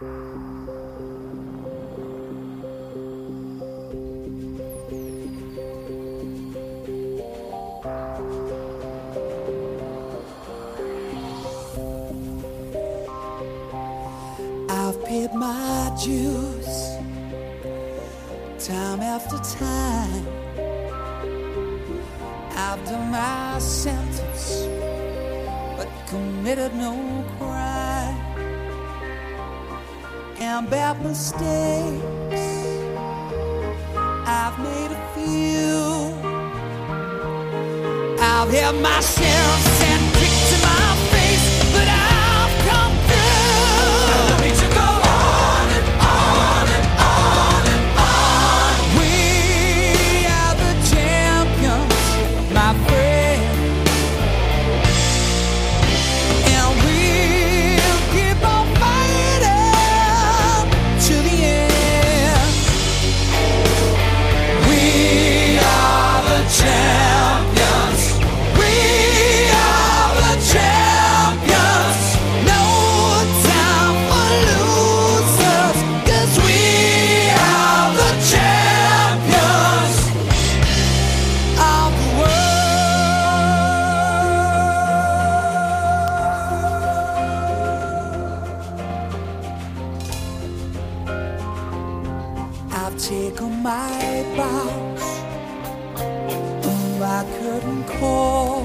I've paid my dues time after time. I've done my sentence, but committed no crime. And bad mistakes, I've made a few. I've had my share of sand kicked to my face, but I've come through. Let me to go on and on and on and on. We are the champions, my friend, and we'll keep on fighting to the end. We are the champions. We are the champions. No time for losers, 'cause we are the champions of the world. I've taken my bows by curtain call.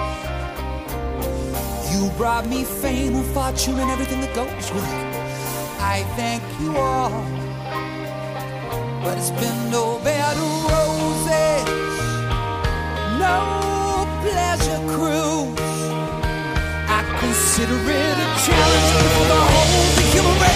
You brought me fame and fortune and everything that goes with it. I thank you all, but it's been no bed of roses, no pleasure cruise. I consider it a challenge for the whole human race.